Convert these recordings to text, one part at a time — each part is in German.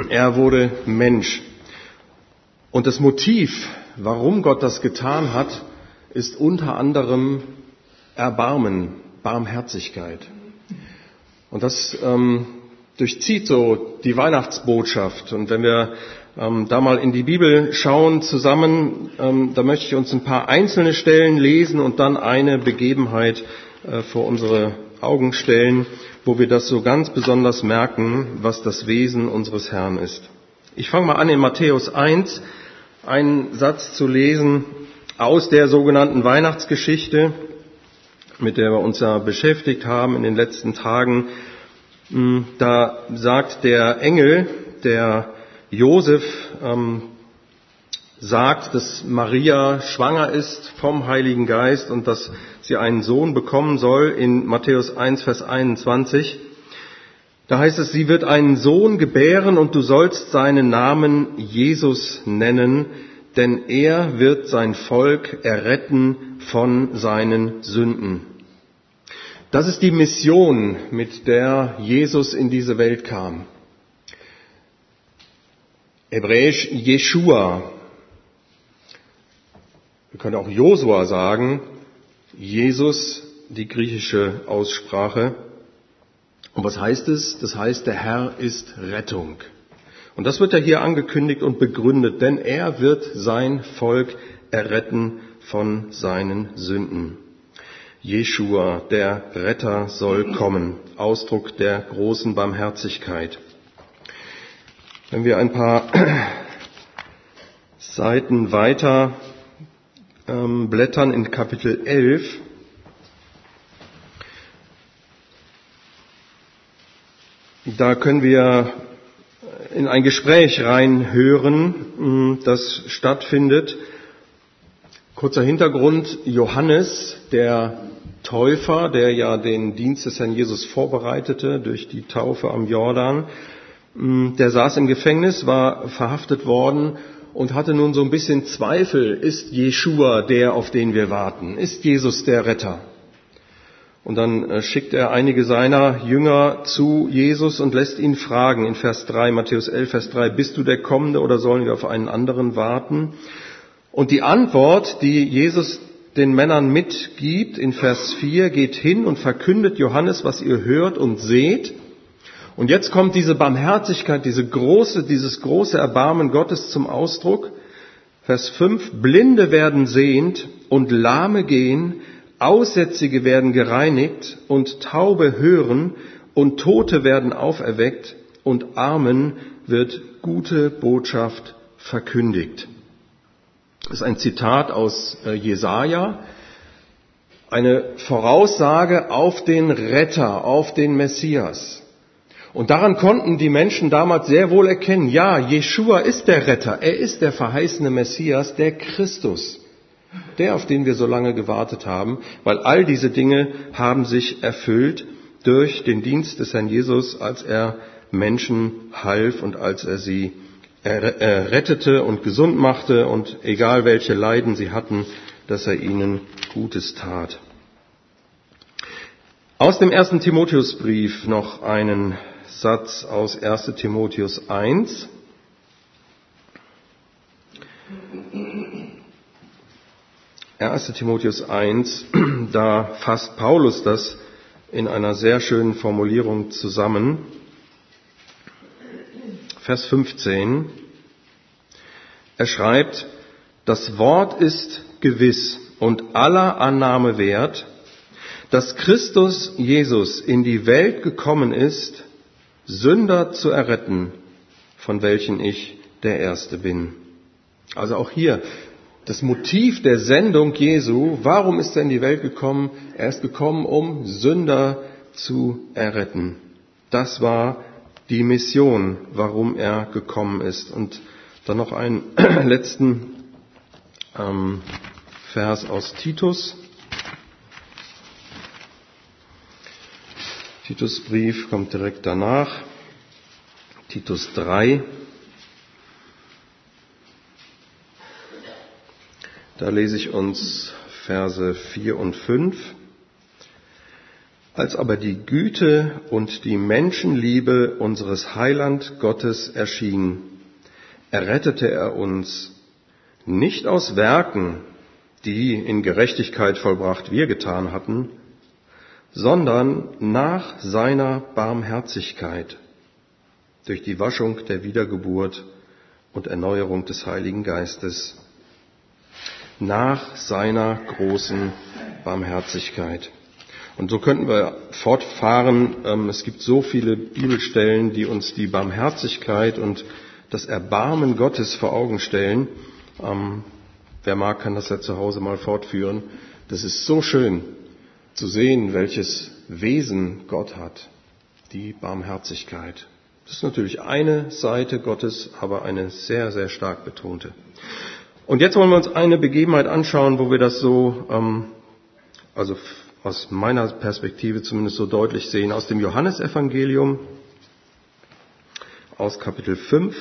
Er wurde Mensch. Und das Motiv, warum Gott das getan hat, ist unter anderem Erbarmen, Barmherzigkeit. Und das durchzieht so die Weihnachtsbotschaft. Und wenn wir da mal in die Bibel schauen zusammen, da möchte ich uns ein paar einzelne Stellen lesen und dann eine Begebenheit vor unsere Augen stellen, wo wir das so ganz besonders merken, was das Wesen unseres Herrn ist. Ich fange mal an in Matthäus 1, einen Satz zu lesen aus der sogenannten Weihnachtsgeschichte, mit der wir uns ja beschäftigt haben in den letzten Tagen. Da sagt der Engel, der Josef sagt, dass Maria schwanger ist vom Heiligen Geist und dass sie einen Sohn bekommen soll in Matthäus 1, Vers 21. Da heißt es, sie wird einen Sohn gebären und du sollst seinen Namen Jesus nennen, denn er wird sein Volk erretten von seinen Sünden. Das ist die Mission, mit der Jesus in diese Welt kam. Hebräisch Jeschua. Wir können auch Josua sagen, Jesus, die griechische Aussprache. Und was heißt es? Das heißt, der Herr ist Rettung. Und das wird ja hier angekündigt und begründet, denn er wird sein Volk erretten von seinen Sünden. Jeschua, der Retter, soll kommen. Ausdruck der großen Barmherzigkeit. Wenn wir ein paar Seiten weiter blättern in Kapitel 11, da können wir in ein Gespräch reinhören, das stattfindet. Kurzer Hintergrund, Johannes, der Täufer, der ja den Dienst des Herrn Jesus vorbereitete durch die Taufe am Jordan, der saß im Gefängnis, war verhaftet worden und hatte nun so ein bisschen Zweifel, ist Jeschua der, auf den wir warten? Ist Jesus der Retter? Und dann schickt er einige seiner Jünger zu Jesus und lässt ihn fragen in Vers 3, Matthäus 11, Vers 3, bist du der Kommende oder sollen wir auf einen anderen warten? Und die Antwort, die Jesus den Männern mitgibt in Vers 4, geht hin und verkündet Johannes, was ihr hört und seht. Und jetzt kommt diese Barmherzigkeit, dieses große Erbarmen Gottes zum Ausdruck. Vers 5, Blinde werden sehend und Lahme gehen, Aussätzige werden gereinigt und Taube hören und Tote werden auferweckt und Armen wird gute Botschaft verkündigt. Das ist ein Zitat aus Jesaja, eine Voraussage auf den Retter, auf den Messias. Und daran konnten die Menschen damals sehr wohl erkennen, ja, Jeschua ist der Retter, er ist der verheißene Messias, der Christus, der, auf den wir so lange gewartet haben, weil all diese Dinge haben sich erfüllt durch den Dienst des Herrn Jesus, als er Menschen half und als er sie rettete und gesund machte und egal welche Leiden sie hatten, dass er ihnen Gutes tat. Aus dem 1. Timotheusbrief noch einen Satz aus 1. Timotheus 1. Timotheus 1, da fasst Paulus das in einer sehr schönen Formulierung zusammen. Vers 15. Er schreibt, das Wort ist gewiss und aller Annahme wert, dass Christus Jesus in die Welt gekommen ist, Sünder zu erretten, von welchen ich der Erste bin. Also auch hier das Motiv der Sendung Jesu, warum ist er in die Welt gekommen? Er ist gekommen, um Sünder zu erretten. Das war die Mission, warum er gekommen ist. Und dann noch einen letzten Vers aus Titus. Titusbrief kommt direkt danach. Titus 3. Da lese ich uns Verse 4 und 5. Als aber die Güte und die Menschenliebe unseres Heiland Gottes erschien, errettete er uns nicht aus Werken, die in Gerechtigkeit vollbracht wir getan hatten, sondern nach seiner Barmherzigkeit durch die Waschung der Wiedergeburt und Erneuerung des Heiligen Geistes, nach seiner großen Barmherzigkeit. Und so könnten wir fortfahren. Es gibt so viele Bibelstellen, die uns die Barmherzigkeit und das Erbarmen Gottes vor Augen stellen. Wer mag, kann das ja zu Hause mal fortführen. Das ist so schön zu sehen, welches Wesen Gott hat. Die Barmherzigkeit. Das ist natürlich eine Seite Gottes, aber eine sehr, sehr stark betonte. Und jetzt wollen wir uns eine Begebenheit anschauen, wo wir das so, also aus meiner Perspektive zumindest so deutlich sehen, aus dem Johannesevangelium, aus Kapitel 5.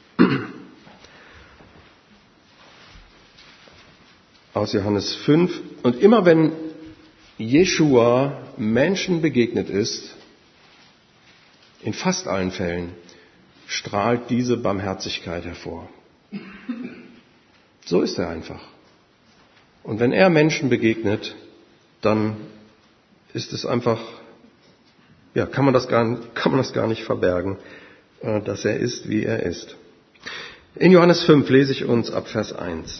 Aus Johannes 5. Und immer wenn Jeschua Menschen begegnet ist, in fast allen Fällen, strahlt diese Barmherzigkeit hervor. So ist er einfach. Und wenn er Menschen begegnet, dann ist es einfach, ja, kann man das gar nicht verbergen, dass er ist, wie er ist. In Johannes 5 lese ich uns ab Vers 1.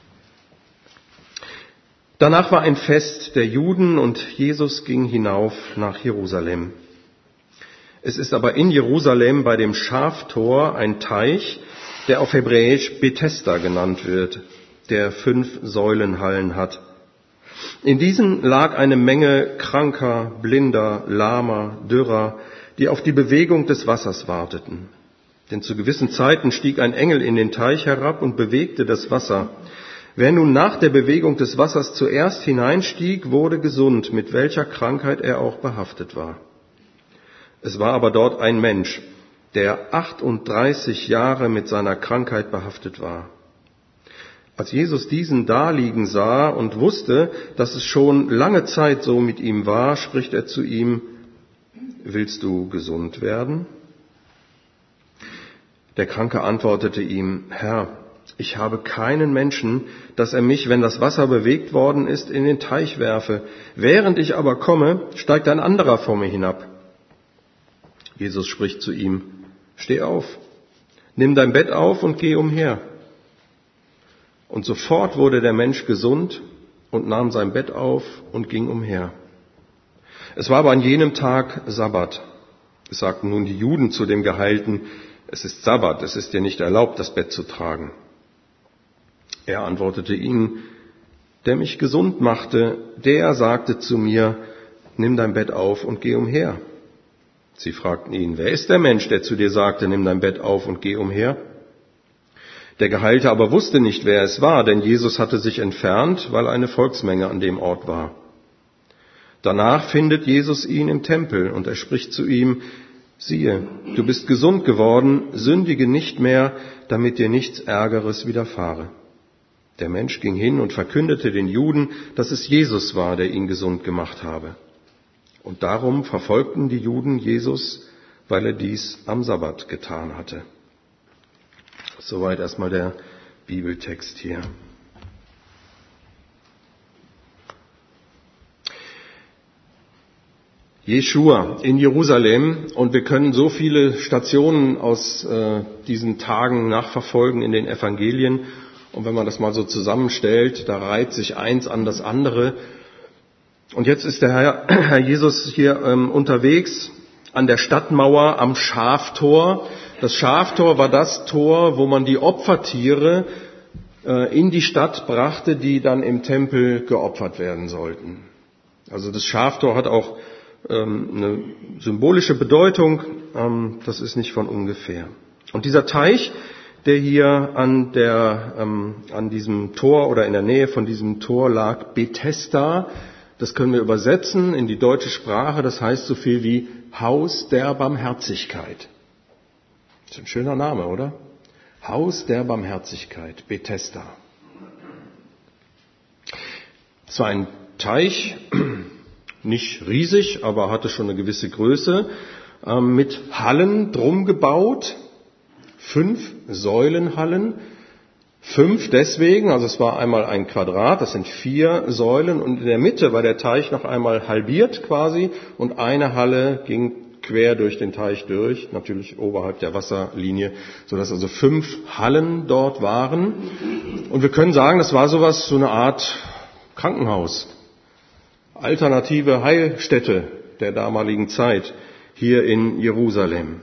Danach war ein Fest der Juden und Jesus ging hinauf nach Jerusalem. Es ist aber in Jerusalem bei dem Schaftor ein Teich, der auf Hebräisch Bethesda genannt wird, der 5 Säulenhallen hat. In diesen lag eine Menge Kranker, Blinder, Lahmer, Dürrer, die auf die Bewegung des Wassers warteten. Denn zu gewissen Zeiten stieg ein Engel in den Teich herab und bewegte das Wasser. Wer nun nach der Bewegung des Wassers zuerst hineinstieg, wurde gesund, mit welcher Krankheit er auch behaftet war. Es war aber dort ein Mensch, der 38 Jahre mit seiner Krankheit behaftet war. Als Jesus diesen daliegen sah und wusste, dass es schon lange Zeit so mit ihm war, spricht er zu ihm: Willst du gesund werden? Der Kranke antwortete ihm: Herr, ich habe keinen Menschen, dass er mich, wenn das Wasser bewegt worden ist, in den Teich werfe. Während ich aber komme, steigt ein anderer vor mir hinab. Jesus spricht zu ihm: Steh auf, nimm dein Bett auf und geh umher. Und sofort wurde der Mensch gesund und nahm sein Bett auf und ging umher. Es war aber an jenem Tag Sabbat. Es sagten nun die Juden zu dem Geheilten: Es ist Sabbat, es ist dir nicht erlaubt, das Bett zu tragen. Er antwortete ihnen: Der mich gesund machte, der sagte zu mir: Nimm dein Bett auf und geh umher. Sie fragten ihn: Wer ist der Mensch, der zu dir sagte: Nimm dein Bett auf und geh umher? Der Geheilte aber wusste nicht, wer es war, denn Jesus hatte sich entfernt, weil eine Volksmenge an dem Ort war. Danach findet Jesus ihn im Tempel und er spricht zu ihm: Siehe, du bist gesund geworden, sündige nicht mehr, damit dir nichts Ärgeres widerfahre. Der Mensch ging hin und verkündete den Juden, dass es Jesus war, der ihn gesund gemacht habe. Und darum verfolgten die Juden Jesus, weil er dies am Sabbat getan hatte. Soweit erstmal der Bibeltext hier. Jeschua in Jerusalem, und wir können so viele Stationen aus diesen Tagen nachverfolgen in den Evangelien. Und wenn man das mal so zusammenstellt, da reiht sich eins an das andere. Und jetzt ist der Herr Jesus hier unterwegs an der Stadtmauer am Schaftor. Das Schaftor war das Tor, wo man die Opfertiere in die Stadt brachte, die dann im Tempel geopfert werden sollten. Also das Schaftor hat auch eine symbolische Bedeutung, das ist nicht von ungefähr. Und dieser Teich, der hier an diesem Tor oder in der Nähe von diesem Tor lag, Bethesda, das können wir übersetzen in die deutsche Sprache, das heißt so viel wie Haus der Barmherzigkeit. Das ist ein schöner Name, oder? Haus der Barmherzigkeit, Bethesda. Es war ein Teich, nicht riesig, aber hatte schon eine gewisse Größe, mit Hallen drum gebaut, 5 Säulenhallen. 5 deswegen, also es war einmal ein Quadrat, das sind 4 Säulen und in der Mitte war der Teich noch einmal halbiert quasi und eine Halle ging quer durch den Teich durch, natürlich oberhalb der Wasserlinie, sodass also 5 Hallen dort waren. Und wir können sagen, das war sowas, so eine Art Krankenhaus, alternative Heilstätte der damaligen Zeit hier in Jerusalem.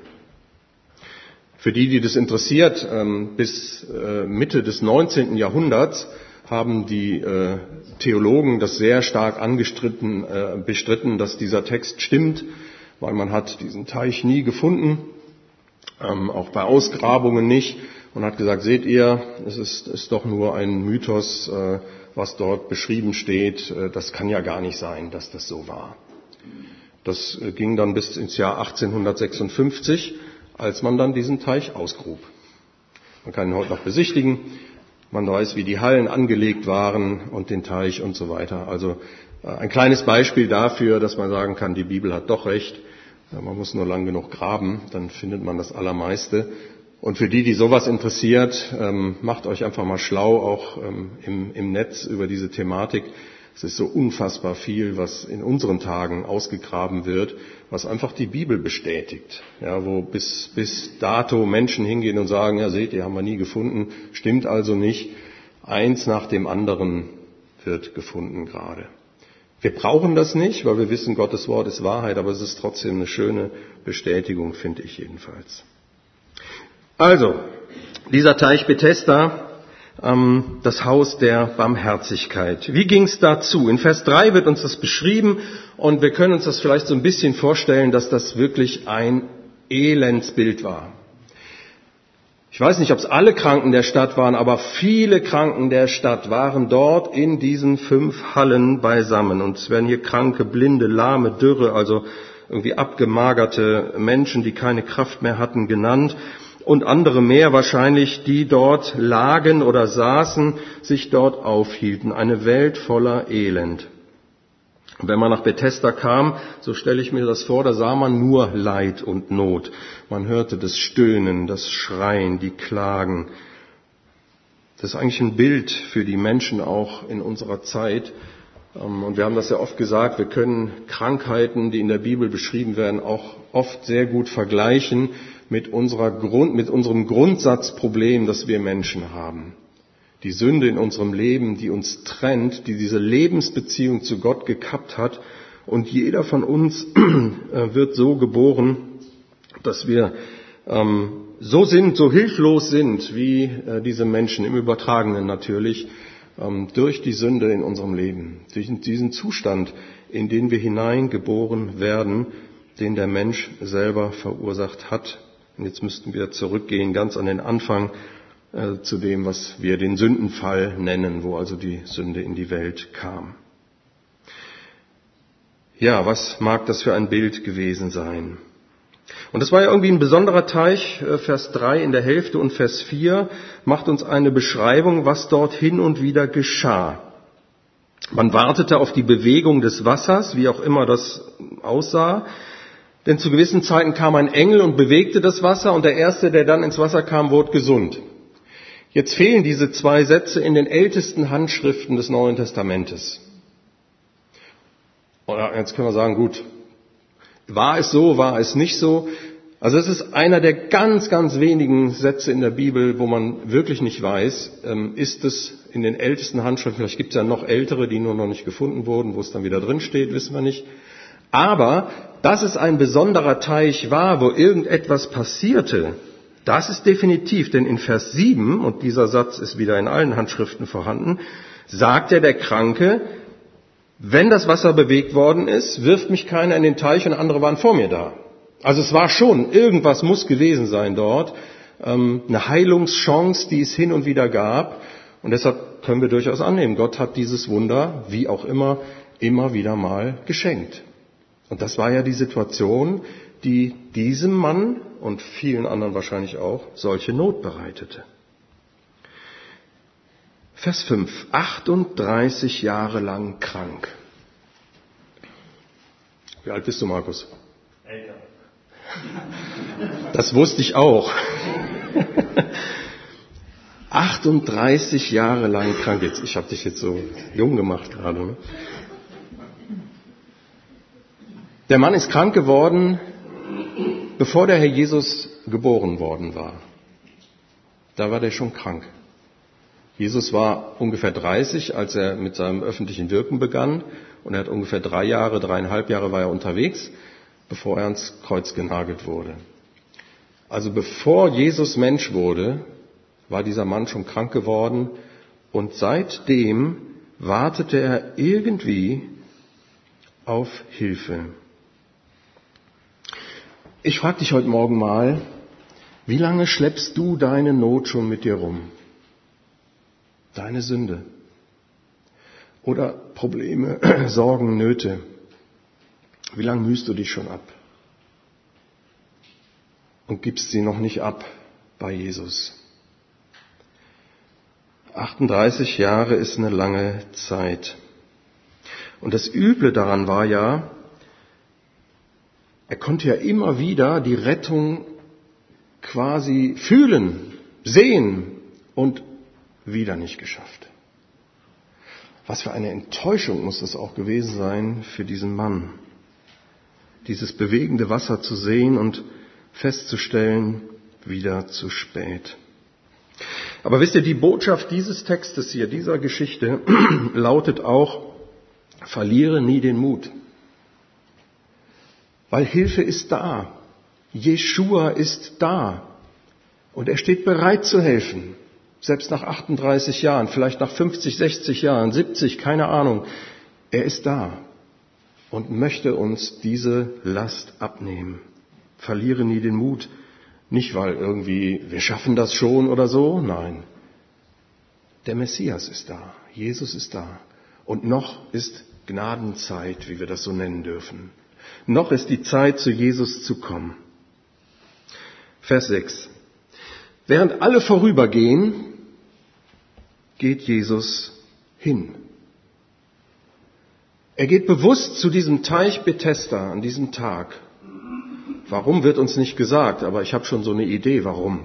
Für die das interessiert, bis Mitte des 19. Jahrhunderts haben die Theologen das sehr stark bestritten, dass dieser Text stimmt, weil man hat diesen Teich nie gefunden, auch bei Ausgrabungen nicht, und hat gesagt, seht ihr, es ist doch nur ein Mythos, was dort beschrieben steht, das kann ja gar nicht sein, dass das so war. Das ging dann bis ins Jahr 1856, als man dann diesen Teich ausgrub. Man kann ihn heute noch besichtigen, man weiß, wie die Hallen angelegt waren und den Teich und so weiter. Also ein kleines Beispiel dafür, dass man sagen kann, die Bibel hat doch recht, man muss nur lang genug graben, dann findet man das Allermeiste. Und für die sowas interessiert, macht euch einfach mal schlau, auch im Netz über diese Thematik. Es ist so unfassbar viel, was in unseren Tagen ausgegraben wird, was einfach die Bibel bestätigt. Ja, wo bis dato Menschen hingehen und sagen, ja seht ihr, haben wir nie gefunden, stimmt also nicht. Eins nach dem anderen wird gefunden gerade. Wir brauchen das nicht, weil wir wissen, Gottes Wort ist Wahrheit, aber es ist trotzdem eine schöne Bestätigung, finde ich jedenfalls. Also, dieser Teich Bethesda, das Haus der Barmherzigkeit. Wie ging es dazu? In Vers 3 wird uns das beschrieben und wir können uns das vielleicht so ein bisschen vorstellen, dass das wirklich ein Elendsbild war. Ich weiß nicht, ob es alle Kranken der Stadt waren, aber viele Kranken der Stadt waren dort in diesen 5 Hallen beisammen. Und es werden hier Kranke, Blinde, Lahme, Dürre, also irgendwie abgemagerte Menschen, die keine Kraft mehr hatten, genannt. Und andere mehr wahrscheinlich, die dort lagen oder saßen, sich dort aufhielten. Eine Welt voller Elend. Und wenn man nach Bethesda kam, so stelle ich mir das vor, da sah man nur Leid und Not. Man hörte das Stöhnen, das Schreien, die Klagen. Das ist eigentlich ein Bild für die Menschen auch in unserer Zeit. Und wir haben das ja oft gesagt, wir können Krankheiten, die in der Bibel beschrieben werden, auch oft sehr gut vergleichen mit unserem Grundsatzproblem, das wir Menschen haben. Die Sünde in unserem Leben, die uns trennt, die diese Lebensbeziehung zu Gott gekappt hat. Und jeder von uns wird so geboren, dass wir so hilflos sind wie diese Menschen, im Übertragenen natürlich, durch die Sünde in unserem Leben. Durch diesen Zustand, in den wir hineingeboren werden, den der Mensch selber verursacht hat. Und jetzt müssten wir zurückgehen, ganz an den Anfang, zu dem, was wir den Sündenfall nennen, wo also die Sünde in die Welt kam. Ja, was mag das für ein Bild gewesen sein? Und das war ja irgendwie ein besonderer Teich. Vers 3 in der Hälfte und Vers 4 macht uns eine Beschreibung, was dort hin und wieder geschah. Man wartete auf die Bewegung des Wassers, wie auch immer das aussah. Denn zu gewissen Zeiten kam ein Engel und bewegte das Wasser und der Erste, der dann ins Wasser kam, wurde gesund. Jetzt fehlen diese 2 Sätze in den ältesten Handschriften des Neuen Testamentes. Oder jetzt können wir sagen, gut, war es so, war es nicht so? Also es ist einer der ganz, ganz wenigen Sätze in der Bibel, wo man wirklich nicht weiß, ist es in den ältesten Handschriften, vielleicht gibt es ja noch ältere, die nur noch nicht gefunden wurden, wo es dann wieder drin steht, wissen wir nicht. Aber, dass es ein besonderer Teich war, wo irgendetwas passierte, das ist definitiv, denn in Vers 7, und dieser Satz ist wieder in allen Handschriften vorhanden, sagt der Kranke, wenn das Wasser bewegt worden ist, wirft mich keiner in den Teich und andere waren vor mir da. Also es war schon, irgendwas muss gewesen sein dort, eine Heilungschance, die es hin und wieder gab. Und deshalb können wir durchaus annehmen, Gott hat dieses Wunder, wie auch immer wieder mal geschenkt. Und das war ja die Situation, die diesem Mann und vielen anderen wahrscheinlich auch solche Not bereitete. Vers 5, 38 Jahre lang krank. Wie alt bist du, Markus? Älter. Das wusste ich auch. 38 Jahre lang krank. Ich habe dich jetzt so jung gemacht gerade. Ne? Der Mann ist krank geworden, bevor der Herr Jesus geboren worden war. Da war der schon krank. Jesus war ungefähr 30, als er mit seinem öffentlichen Wirken begann. Und er hat ungefähr 3,5 Jahre war er unterwegs, bevor er ans Kreuz genagelt wurde. Also bevor Jesus Mensch wurde, war dieser Mann schon krank geworden. Und seitdem wartete er irgendwie auf Hilfe. Ich frage dich heute Morgen mal, wie lange schleppst du deine Not schon mit dir rum? Deine Sünde oder Probleme, Sorgen, Nöte. Wie lange mühst du dich schon ab und gibst sie noch nicht ab bei Jesus? 38 Jahre ist eine lange Zeit. Und das Üble daran war ja, er konnte ja immer wieder die Rettung quasi fühlen, sehen und wieder nicht geschafft. Was für eine Enttäuschung muss das auch gewesen sein für diesen Mann. Dieses bewegende Wasser zu sehen und festzustellen, wieder zu spät. Aber wisst ihr, die Botschaft dieses Textes hier, dieser Geschichte, lautet auch, verliere nie den Mut. Weil Hilfe ist da. Jeschua ist da. Und er steht bereit zu helfen. Selbst nach 38 Jahren, vielleicht nach 50, 60 Jahren, 70, keine Ahnung. Er ist da und möchte uns diese Last abnehmen. Verliere nie den Mut. Nicht, weil irgendwie wir schaffen das schon oder so. Nein. Der Messias ist da. Jesus ist da. Und noch ist Gnadenzeit, wie wir das so nennen dürfen. Noch ist die Zeit, zu Jesus zu kommen. Vers 6. Während alle vorübergehen, geht Jesus hin. Er geht bewusst zu diesem Teich Bethesda an diesem Tag. Warum wird uns nicht gesagt, aber ich habe schon so eine Idee, warum.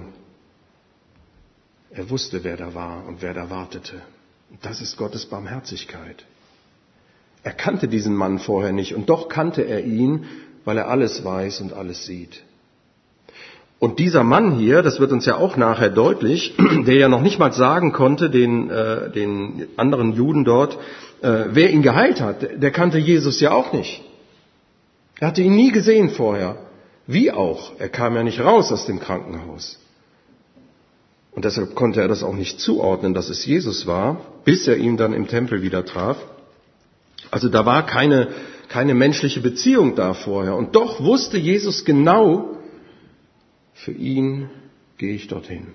Er wusste, wer da war und wer da wartete. Und das ist Gottes Barmherzigkeit. Er kannte diesen Mann vorher nicht und doch kannte er ihn, weil er alles weiß und alles sieht. Und dieser Mann hier, das wird uns ja auch nachher deutlich, der ja noch nicht mal sagen konnte, den anderen Juden dort, wer ihn geheilt hat, der kannte Jesus ja auch nicht. Er hatte ihn nie gesehen vorher. Wie auch? Er kam ja nicht raus aus dem Krankenhaus. Und deshalb konnte er das auch nicht zuordnen, dass es Jesus war, bis er ihn dann im Tempel wieder traf. Also da war keine menschliche Beziehung da vorher. Und doch wusste Jesus genau, für ihn gehe ich dorthin.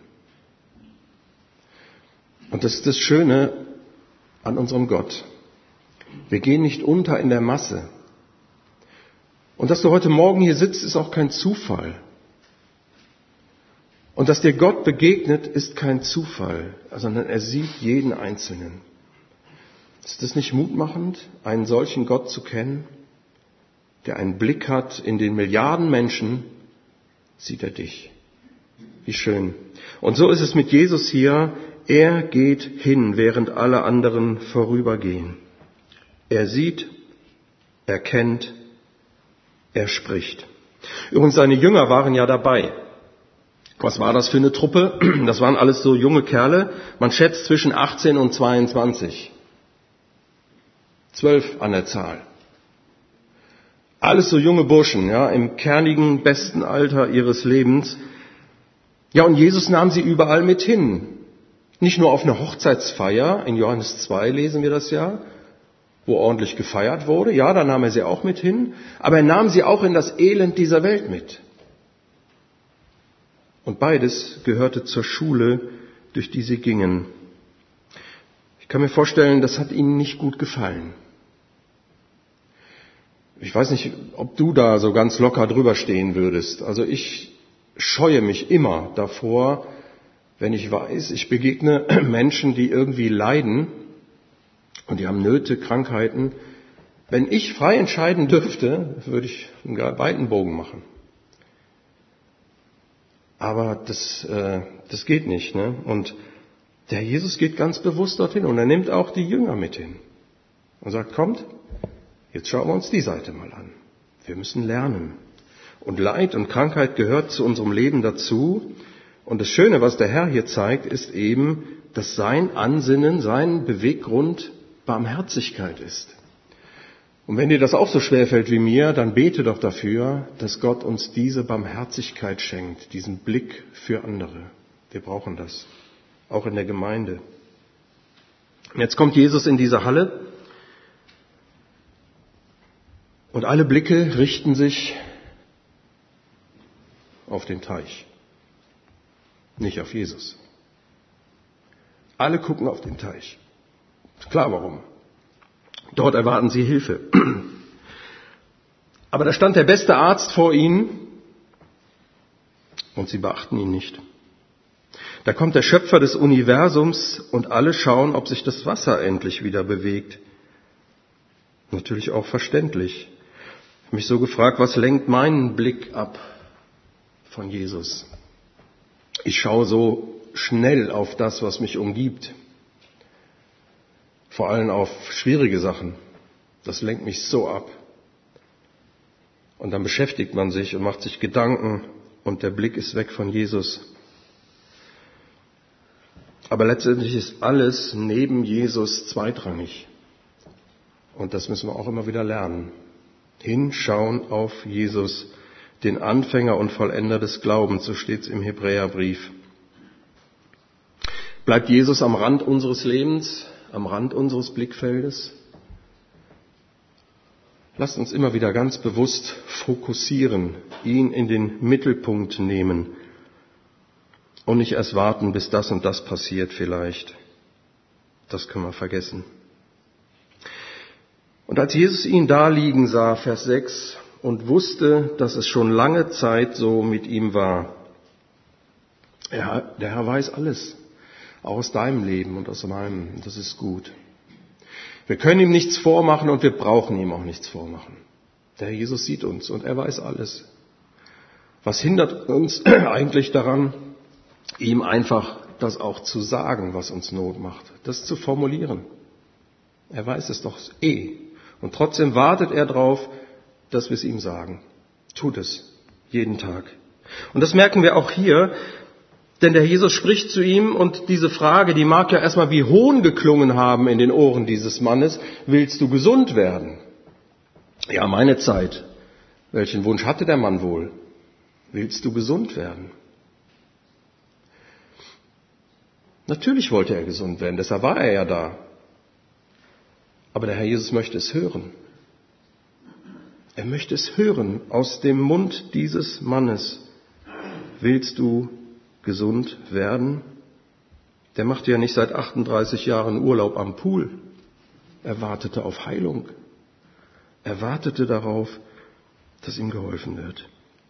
Und das ist das Schöne an unserem Gott. Wir gehen nicht unter in der Masse. Und dass du heute Morgen hier sitzt, ist auch kein Zufall. Und dass dir Gott begegnet, ist kein Zufall, sondern er sieht jeden Einzelnen. Ist es nicht mutmachend, einen solchen Gott zu kennen, der einen Blick hat in den Milliarden Menschen, sieht er dich. Wie schön. Und so ist es mit Jesus hier. Er geht hin, während alle anderen vorübergehen. Er sieht, er kennt, er spricht. Übrigens, seine Jünger waren ja dabei. Was war das für eine Truppe? Das waren alles so junge Kerle. Man schätzt zwischen 18 und 22. 12 an der Zahl. Alles so junge Burschen, ja, im kernigen, besten Alter ihres Lebens. Ja, und Jesus nahm sie überall mit hin. Nicht nur auf eine Hochzeitsfeier, in Johannes 2 lesen wir das ja, wo ordentlich gefeiert wurde. Ja, da nahm er sie auch mit hin. Aber er nahm sie auch in das Elend dieser Welt mit. Und beides gehörte zur Schule, durch die sie gingen. Ich kann mir vorstellen, das hat ihnen nicht gut gefallen. Ich weiß nicht, ob du da so ganz locker drüber stehen würdest. Also ich scheue mich immer davor, wenn ich weiß, ich begegne Menschen, die irgendwie leiden und die haben Nöte, Krankheiten. Wenn ich frei entscheiden dürfte, würde ich einen weiten Bogen machen. Aber das geht nicht, ne? Und der Jesus geht ganz bewusst dorthin und er nimmt auch die Jünger mit hin und sagt, kommt, jetzt schauen wir uns die Seite mal an. Wir müssen lernen. Und Leid und Krankheit gehört zu unserem Leben dazu. Und das Schöne, was der Herr hier zeigt, ist eben, dass sein Ansinnen, sein Beweggrund Barmherzigkeit ist. Und wenn dir das auch so schwer fällt wie mir, dann bete doch dafür, dass Gott uns diese Barmherzigkeit schenkt, diesen Blick für andere. Wir brauchen das, auch in der Gemeinde. Und jetzt kommt Jesus in diese Halle und alle Blicke richten sich auf den Teich, nicht auf Jesus. Alle gucken auf den Teich. Klar, warum? Dort erwarten sie Hilfe. Aber da stand der beste Arzt vor ihnen und sie beachten ihn nicht. Da kommt der Schöpfer des Universums und alle schauen, ob sich das Wasser endlich wieder bewegt. Natürlich auch verständlich. Ich habe mich so gefragt, was lenkt meinen Blick ab von Jesus? Ich schaue so schnell auf das, was mich umgibt. Vor allem auf schwierige Sachen. Das lenkt mich so ab. Und dann beschäftigt man sich und macht sich Gedanken und der Blick ist weg von Jesus. Aber letztendlich ist alles neben Jesus zweitrangig. Und das müssen wir auch immer wieder lernen. Hinschauen auf Jesus, den Anfänger und Vollender des Glaubens, so steht es im Hebräerbrief. Bleibt Jesus am Rand unseres Lebens, am Rand unseres Blickfeldes? Lasst uns immer wieder ganz bewusst fokussieren, ihn in den Mittelpunkt nehmen und nicht erst warten, bis das und das passiert vielleicht. Das können wir vergessen. Und als Jesus ihn da liegen sah, Vers 6, und wusste, dass es schon lange Zeit so mit ihm war. Ja, der Herr weiß alles, auch aus deinem Leben und aus meinem. Das ist gut. Wir können ihm nichts vormachen und wir brauchen ihm auch nichts vormachen. Der Herr Jesus sieht uns und er weiß alles. Was hindert uns eigentlich daran, ihm einfach das auch zu sagen, was uns Not macht, das zu formulieren? Er weiß es doch eh. Und trotzdem wartet er drauf, dass wir es ihm sagen. Tut es. Jeden Tag. Und das merken wir auch hier, denn der Jesus spricht zu ihm und diese Frage, die mag ja erstmal wie Hohn geklungen haben in den Ohren dieses Mannes. Willst du gesund werden? Ja, meine Zeit. Welchen Wunsch hatte der Mann wohl? Willst du gesund werden? Natürlich wollte er gesund werden, deshalb war er ja da. Aber der Herr Jesus möchte es hören. Er möchte es hören aus dem Mund dieses Mannes. Willst du gesund werden? Der machte ja nicht seit 38 Jahren Urlaub am Pool. Er wartete auf Heilung. Er wartete darauf, dass ihm geholfen wird.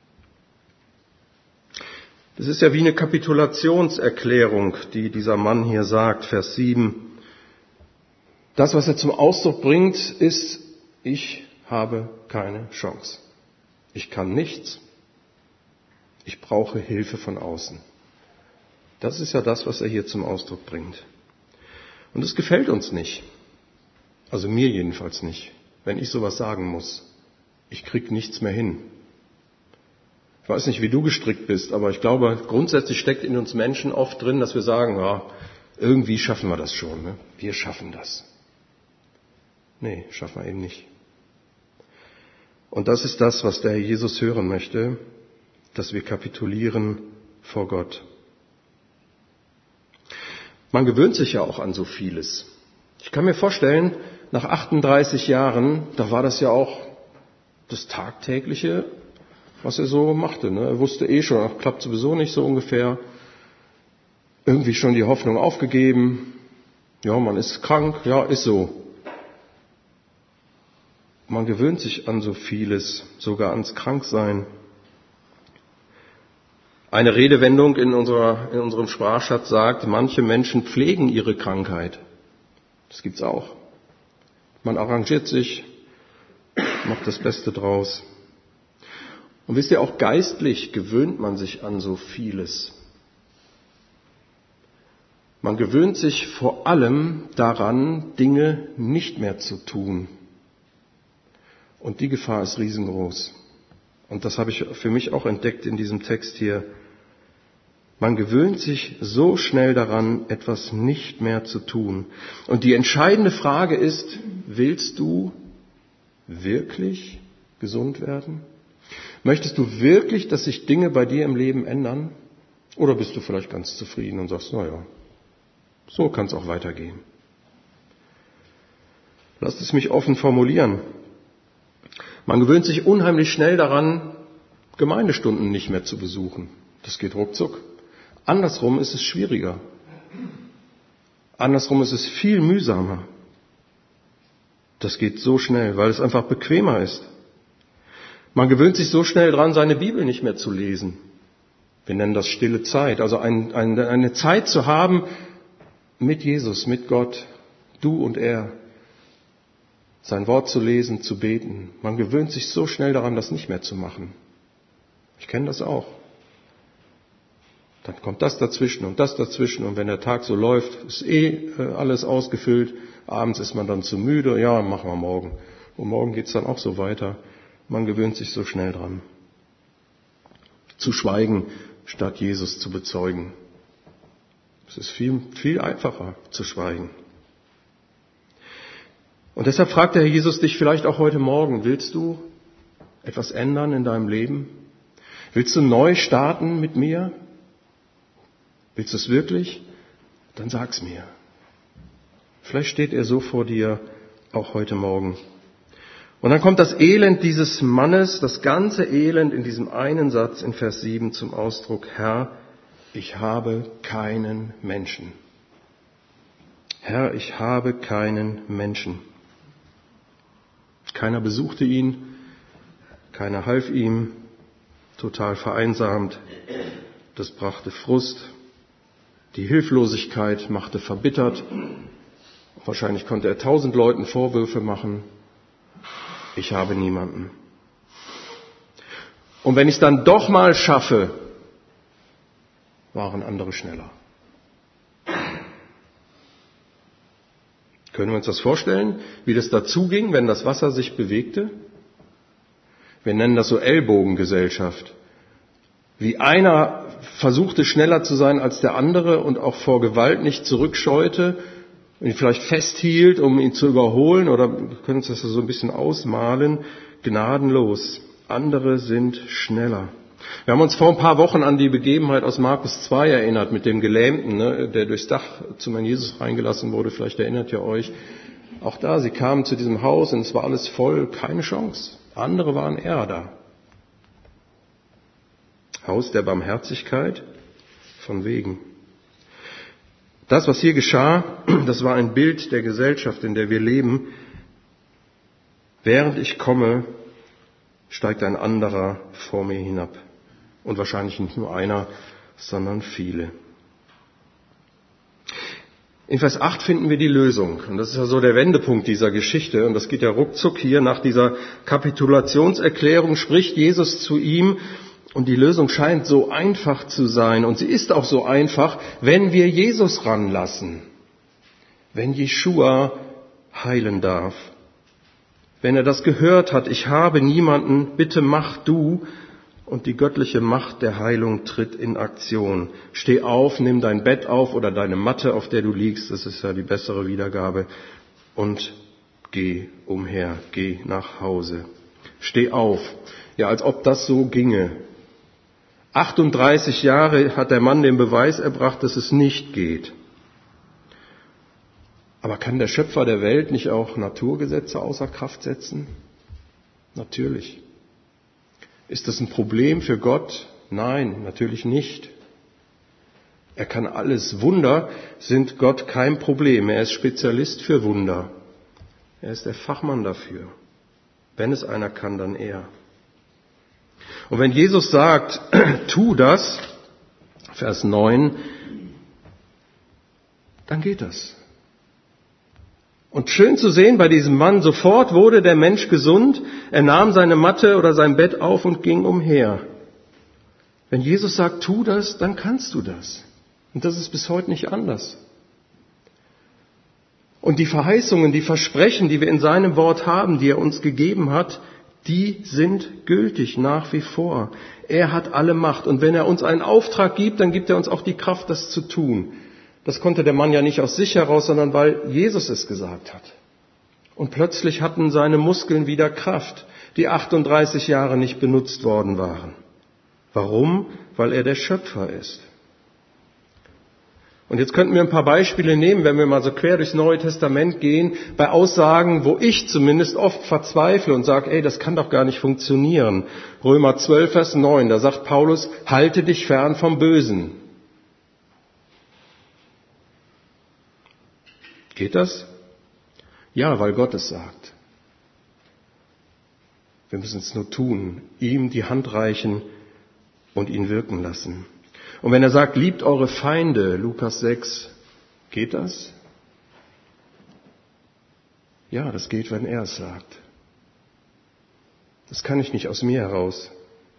Das ist ja wie eine Kapitulationserklärung, die dieser Mann hier sagt, Vers 7. Das, was er zum Ausdruck bringt, ist, ich habe keine Chance. Ich kann nichts. Ich brauche Hilfe von außen. Das ist ja das, was er hier zum Ausdruck bringt. Und es gefällt uns nicht. Also mir jedenfalls nicht, wenn ich sowas sagen muss. Ich krieg nichts mehr hin. Ich weiß nicht, wie du gestrickt bist, aber ich glaube, grundsätzlich steckt in uns Menschen oft drin, dass wir sagen, ja, irgendwie schaffen wir das schon. Ne? Wir schaffen das. Nee, schaffen wir eben nicht. Und das ist das, was der Herr Jesus hören möchte, dass wir kapitulieren vor Gott. Man gewöhnt sich ja auch an so vieles. Ich kann mir vorstellen, nach 38 Jahren, da war das ja auch das Tagtägliche, was er so machte. Ne? Er wusste eh schon, ach, klappt sowieso nicht so ungefähr. Irgendwie schon die Hoffnung aufgegeben. Ja, man ist krank, ja, ist so. Man gewöhnt sich an so vieles, sogar ans Kranksein. Eine Redewendung in unserem Sprachschatz sagt, manche Menschen pflegen ihre Krankheit. Das gibt's auch. Man arrangiert sich, Macht das Beste draus. Und wisst ihr, auch geistlich gewöhnt man sich an so vieles. Man gewöhnt sich vor allem daran, Dinge nicht mehr zu tun. Und die Gefahr ist riesengroß. Und das habe ich für mich auch entdeckt in diesem Text hier. Man gewöhnt sich so schnell daran, etwas nicht mehr zu tun. Und die entscheidende Frage ist, willst du wirklich gesund werden? Möchtest du wirklich, dass sich Dinge bei dir im Leben ändern? Oder bist du vielleicht ganz zufrieden und sagst, naja, so kann es auch weitergehen. Lasst es mich offen formulieren. Man gewöhnt sich unheimlich schnell daran, Gemeindestunden nicht mehr zu besuchen. Das geht ruckzuck. Andersrum ist es schwieriger. Andersrum ist es viel mühsamer. Das geht so schnell, weil es einfach bequemer ist. Man gewöhnt sich so schnell dran, seine Bibel nicht mehr zu lesen. Wir nennen das stille Zeit. Also eine Zeit zu haben mit Jesus, mit Gott, du und er. Sein Wort zu lesen, zu beten. Man gewöhnt sich so schnell daran, das nicht mehr zu machen. Ich kenne das auch. Dann kommt das dazwischen und das dazwischen und wenn der Tag so läuft, ist alles ausgefüllt. Abends ist man dann zu müde, ja, machen wir morgen. Und morgen geht's dann auch so weiter. Man gewöhnt sich so schnell dran. Zu schweigen, statt Jesus zu bezeugen. Es ist viel, viel einfacher zu schweigen. Und deshalb fragt der Herr Jesus dich vielleicht auch heute Morgen, willst du etwas ändern in deinem Leben? Willst du neu starten mit mir? Willst du es wirklich? Dann sag's mir. Vielleicht steht er so vor dir auch heute Morgen. Und dann kommt das Elend dieses Mannes, das ganze Elend in diesem einen Satz in Vers 7 zum Ausdruck. Herr, ich habe keinen Menschen. Herr, ich habe keinen Menschen. Keiner besuchte ihn, keiner half ihm, total vereinsamt. Das brachte Frust. Die Hilflosigkeit machte verbittert. Wahrscheinlich konnte er 1000 Leuten Vorwürfe machen. Ich habe niemanden. Und wenn ich es dann doch mal schaffe, waren andere schneller. Können wir uns das vorstellen, wie das dazuging, wenn das Wasser sich bewegte? Wir nennen das so Ellbogengesellschaft. Wie einer versuchte schneller zu sein als der andere und auch vor Gewalt nicht zurückscheute und ihn vielleicht festhielt, um ihn zu überholen, oder wir können uns das so ein bisschen ausmalen, gnadenlos. Andere sind schneller. Wir haben uns vor ein paar Wochen an die Begebenheit aus Markus 2 erinnert mit dem Gelähmten, der durchs Dach zum Herrn Jesus reingelassen wurde. Vielleicht erinnert ihr euch. Auch da, sie kamen zu diesem Haus und es war alles voll, keine Chance. Andere waren eher da. Haus der Barmherzigkeit, von wegen. Das, was hier geschah, das war ein Bild der Gesellschaft, in der wir leben. Während ich komme, steigt ein anderer vor mir hinab. Und wahrscheinlich nicht nur einer, sondern viele. In Vers 8 finden wir die Lösung. Und das ist ja so der Wendepunkt dieser Geschichte. Und das geht ja ruckzuck hier. Nach dieser Kapitulationserklärung spricht Jesus zu ihm. Und die Lösung scheint so einfach zu sein. Und sie ist auch so einfach, wenn wir Jesus ranlassen. Wenn Jeschua heilen darf. Wenn er das gehört hat, ich habe niemanden, bitte mach du. Und die göttliche Macht der Heilung tritt in Aktion. Steh auf, nimm dein Bett auf oder deine Matte, auf der du liegst. Das ist ja die bessere Wiedergabe. Und geh umher, geh nach Hause. Steh auf. Ja, als ob das so ginge. 38 Jahre hat der Mann den Beweis erbracht, dass es nicht geht. Aber kann der Schöpfer der Welt nicht auch Naturgesetze außer Kraft setzen? Natürlich. Ist das ein Problem für Gott? Nein, natürlich nicht. Er kann alles. Wunder sind Gott kein Problem. Er ist Spezialist für Wunder. Er ist der Fachmann dafür. Wenn es einer kann, dann er. Und wenn Jesus sagt, tu das, Vers 9, dann geht das. Und schön zu sehen bei diesem Mann, sofort wurde der Mensch gesund, er nahm seine Matte oder sein Bett auf und ging umher. Wenn Jesus sagt, tu das, dann kannst du das. Und das ist bis heute nicht anders. Und die Verheißungen, die Versprechen, die wir in seinem Wort haben, die er uns gegeben hat, die sind gültig nach wie vor. Er hat alle Macht. Und wenn er uns einen Auftrag gibt, dann gibt er uns auch die Kraft, das zu tun. Das konnte der Mann ja nicht aus sich heraus, sondern weil Jesus es gesagt hat. Und plötzlich hatten seine Muskeln wieder Kraft, die 38 Jahre nicht benutzt worden waren. Warum? Weil er der Schöpfer ist. Und jetzt könnten wir ein paar Beispiele nehmen, wenn wir mal so quer durchs Neue Testament gehen, bei Aussagen, wo ich zumindest oft verzweifle und sage, das kann doch gar nicht funktionieren. Römer 12, Vers 9, da sagt Paulus, halte dich fern vom Bösen. Geht das? Ja, weil Gott es sagt. Wir müssen es nur tun, ihm die Hand reichen und ihn wirken lassen. Und wenn er sagt, liebt eure Feinde, Lukas 6, geht das? Ja, das geht, wenn er es sagt. Das kann ich nicht aus mir heraus.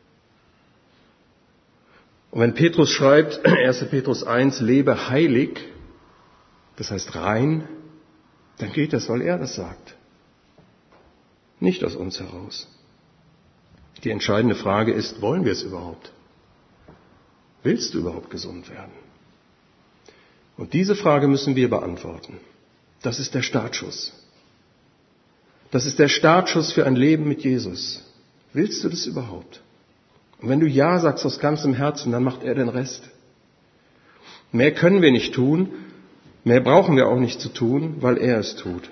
Und wenn Petrus schreibt, 1. Petrus 1, lebe heilig, das heißt rein, dann geht das, weil er das sagt. Nicht aus uns heraus. Die entscheidende Frage ist, wollen wir es überhaupt? Willst du überhaupt gesund werden? Und diese Frage müssen wir beantworten. Das ist der Startschuss. Das ist der Startschuss für ein Leben mit Jesus. Willst du das überhaupt? Und wenn du Ja sagst aus ganzem Herzen, dann macht er den Rest. Mehr können wir nicht tun, mehr brauchen wir auch nicht zu tun, weil er es tut.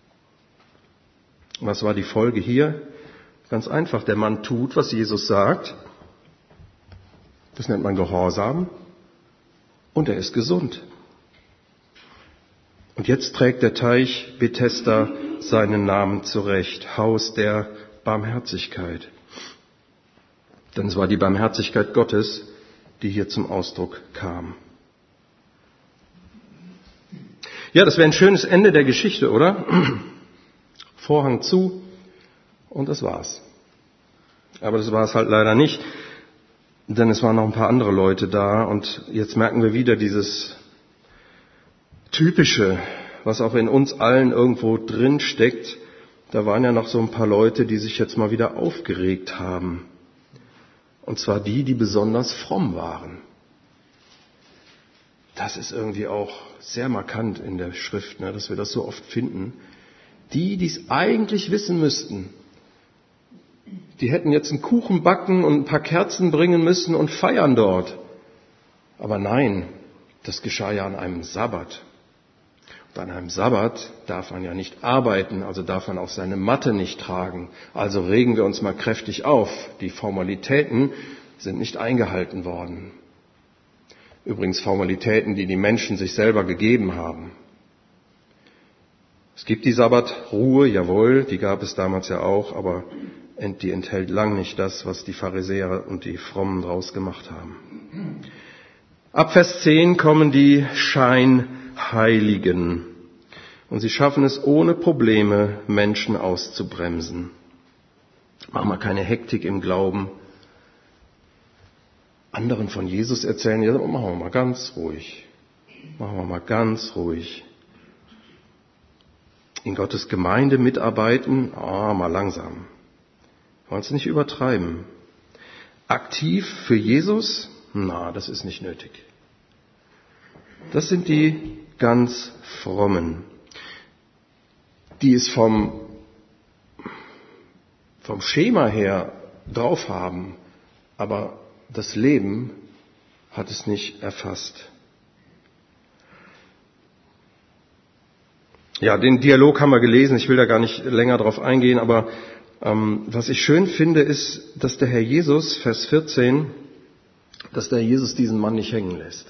Was war die Folge hier? Ganz einfach, der Mann tut, was Jesus sagt. Das nennt man Gehorsam. Und er ist gesund. Und jetzt trägt der Teich Bethesda seinen Namen zurecht. Haus der Barmherzigkeit. Denn es war die Barmherzigkeit Gottes, die hier zum Ausdruck kam. Ja, das wäre ein schönes Ende der Geschichte, oder? Vorhang zu und das war's. Aber das war es halt leider nicht. Denn es waren noch ein paar andere Leute da und jetzt merken wir wieder dieses Typische, was auch in uns allen irgendwo drin steckt. Da waren ja noch so ein paar Leute, die sich jetzt mal wieder aufgeregt haben. Und zwar die besonders fromm waren. Das ist irgendwie auch sehr markant in der Schrift, dass wir das so oft finden. Die es eigentlich wissen müssten, die hätten jetzt einen Kuchen backen und ein paar Kerzen bringen müssen und feiern dort. Aber nein, das geschah ja an einem Sabbat. Und an einem Sabbat darf man ja nicht arbeiten, also darf man auch seine Matte nicht tragen. Also regen wir uns mal kräftig auf. Die Formalitäten sind nicht eingehalten worden. Übrigens Formalitäten, die die Menschen sich selber gegeben haben. Es gibt die Sabbatruhe, jawohl, die gab es damals ja auch, aber die enthält lang nicht das, was die Pharisäer und die Frommen draus gemacht haben. Ab Vers 10 kommen die Scheinheiligen. Und sie schaffen es ohne Probleme, Menschen auszubremsen. Machen wir keine Hektik im Glauben. Anderen von Jesus erzählen, ja, machen wir mal ganz ruhig. Machen wir mal ganz ruhig. In Gottes Gemeinde mitarbeiten, mal langsam. Wollen es nicht übertreiben. Aktiv für Jesus? Das ist nicht nötig. Das sind die ganz Frommen, die es vom Schema her drauf haben, aber das Leben hat es nicht erfasst. Ja, den Dialog haben wir gelesen, ich will da gar nicht länger drauf eingehen, aber was ich schön finde, ist, dass der Herr Jesus, Vers 14, dass der Herr Jesus diesen Mann nicht hängen lässt.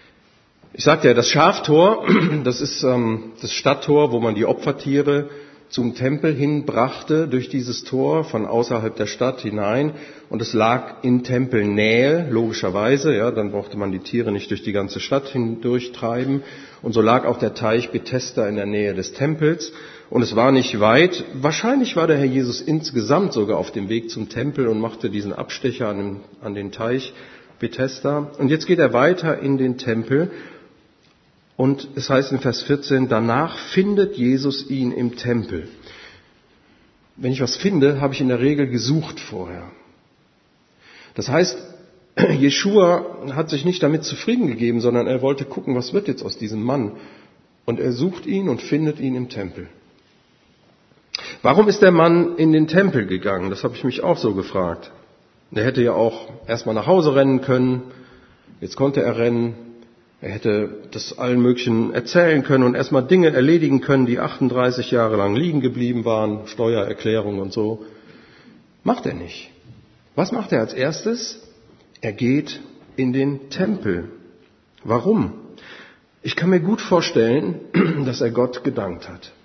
Ich sagte ja, das Schaftor, das ist das Stadttor, wo man die Opfertiere zum Tempel hinbrachte, durch dieses Tor von außerhalb der Stadt hinein. Und es lag in Tempelnähe, logischerweise. Ja, dann brauchte man die Tiere nicht durch die ganze Stadt hindurchtreiben. Und so lag auch der Teich Bethesda in der Nähe des Tempels. Und es war nicht weit. Wahrscheinlich war der Herr Jesus insgesamt sogar auf dem Weg zum Tempel und machte diesen Abstecher an den Teich Bethesda. Und jetzt geht er weiter in den Tempel. Und es heißt in Vers 14, danach findet Jesus ihn im Tempel. Wenn ich was finde, habe ich in der Regel gesucht vorher. Das heißt, Jeschua hat sich nicht damit zufrieden gegeben, sondern er wollte gucken, was wird jetzt aus diesem Mann. Und er sucht ihn und findet ihn im Tempel. Warum ist der Mann in den Tempel gegangen? Das habe ich mich auch so gefragt. Er hätte ja auch erstmal nach Hause rennen können. Jetzt konnte er rennen. Er hätte das allen möglichen erzählen können und erstmal Dinge erledigen können, die 38 Jahre lang liegen geblieben waren, Steuererklärung und so. Macht er nicht. Was macht er als erstes? Er geht in den Tempel. Warum? Ich kann mir gut vorstellen, dass er Gott gedankt hat.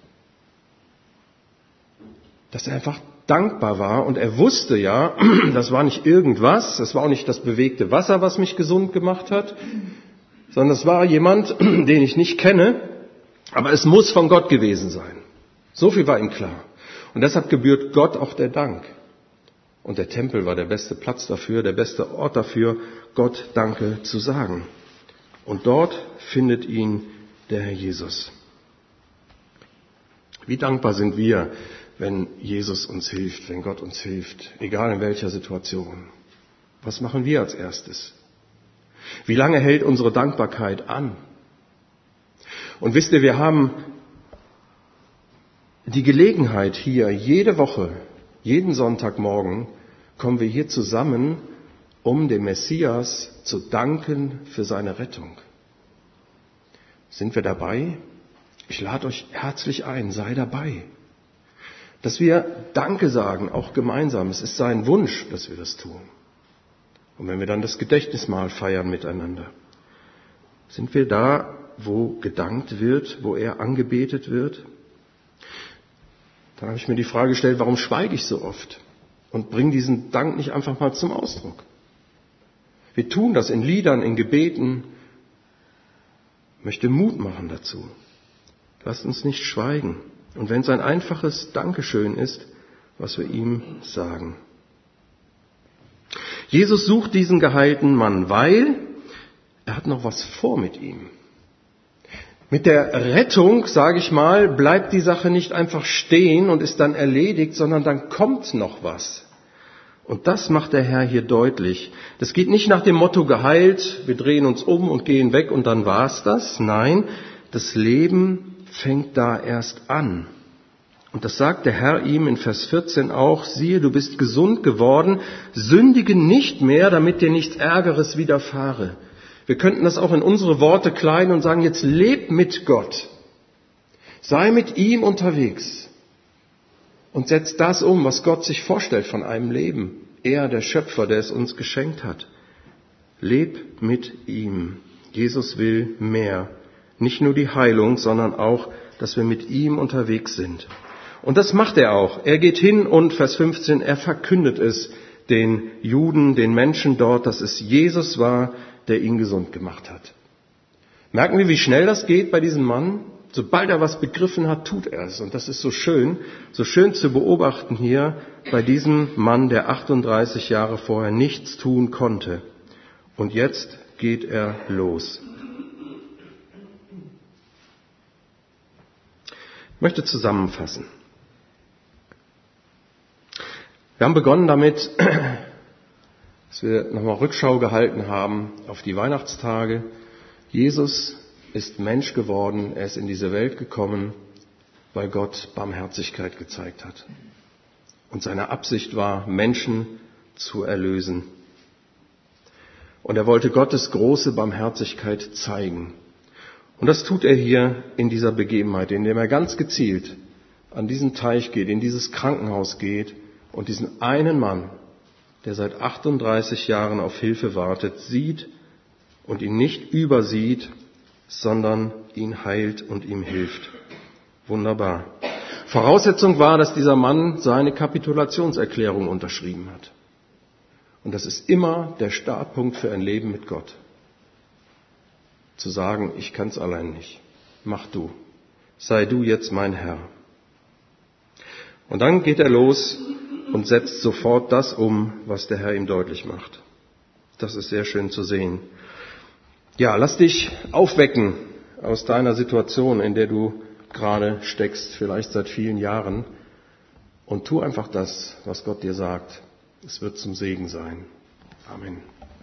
Dass er einfach dankbar war und er wusste ja, das war nicht irgendwas, das war auch nicht das bewegte Wasser, was mich gesund gemacht hat, sondern es war jemand, den ich nicht kenne, aber es muss von Gott gewesen sein. So viel war ihm klar. Und deshalb gebührt Gott auch der Dank. Und der Tempel war der beste Platz dafür, der beste Ort dafür, Gott Danke zu sagen. Und dort findet ihn der Herr Jesus. Wie dankbar sind wir, wenn Jesus uns hilft, wenn Gott uns hilft, egal in welcher Situation. Was machen wir als erstes? Wie lange hält unsere Dankbarkeit an? Und wisst ihr, wir haben die Gelegenheit hier, jede Woche, jeden Sonntagmorgen, kommen wir hier zusammen, um dem Messias zu danken für seine Rettung. Sind wir dabei? Ich lade euch herzlich ein, sei dabei. Dass wir Danke sagen, auch gemeinsam. Es ist sein Wunsch, dass wir das tun. Und wenn wir dann das Gedächtnismahl feiern miteinander, sind wir da, wo gedankt wird, wo er angebetet wird? Dann habe ich mir die Frage gestellt, warum schweige ich so oft und bringe diesen Dank nicht einfach mal zum Ausdruck? Wir tun das in Liedern, in Gebeten. Ich möchte Mut machen dazu. Lasst uns nicht schweigen. Und wenn es ein einfaches Dankeschön ist, was wir ihm sagen. Jesus sucht diesen geheilten Mann, weil er hat noch was vor mit ihm. Mit der Rettung, sage ich mal, bleibt die Sache nicht einfach stehen und ist dann erledigt, sondern dann kommt noch was. Und das macht der Herr hier deutlich. Das geht nicht nach dem Motto geheilt, wir drehen uns um und gehen weg und dann war's das. Nein, das Leben fängt da erst an. Und das sagt der Herr ihm in Vers 14 auch, siehe, du bist gesund geworden, sündige nicht mehr, damit dir nichts Ärgeres widerfahre. Wir könnten das auch in unsere Worte kleiden und sagen, jetzt leb mit Gott. Sei mit ihm unterwegs und setz das um, was Gott sich vorstellt von einem Leben. Er, der Schöpfer, der es uns geschenkt hat. Leb mit ihm. Jesus will mehr. Nicht nur die Heilung, sondern auch, dass wir mit ihm unterwegs sind. Und das macht er auch. Er geht hin und, Vers 15, er verkündet es den Juden, den Menschen dort, dass es Jesus war, der ihn gesund gemacht hat. Merken wir, wie schnell das geht bei diesem Mann? Sobald er was begriffen hat, tut er es. Und das ist so schön zu beobachten hier bei diesem Mann, der 38 Jahre vorher nichts tun konnte. Und jetzt geht er los. Ich möchte zusammenfassen. Wir haben begonnen damit, dass wir nochmal Rückschau gehalten haben auf die Weihnachtstage. Jesus ist Mensch geworden, er ist in diese Welt gekommen, weil Gott Barmherzigkeit gezeigt hat. Und seine Absicht war, Menschen zu erlösen. Und er wollte Gottes große Barmherzigkeit zeigen. Und das tut er hier in dieser Begebenheit, indem er ganz gezielt an diesen Teich geht, in dieses Krankenhaus geht und diesen einen Mann, der seit 38 Jahren auf Hilfe wartet, sieht und ihn nicht übersieht, sondern ihn heilt und ihm hilft. Wunderbar. Voraussetzung war, dass dieser Mann seine Kapitulationserklärung unterschrieben hat. Und das ist immer der Startpunkt für ein Leben mit Gott. Zu sagen, ich kann es allein nicht. Mach du. Sei du jetzt mein Herr. Und dann geht er los und setzt sofort das um, was der Herr ihm deutlich macht. Das ist sehr schön zu sehen. Ja, lass dich aufwecken aus deiner Situation, in der du gerade steckst, vielleicht seit vielen Jahren, und tu einfach das, was Gott dir sagt. Es wird zum Segen sein. Amen.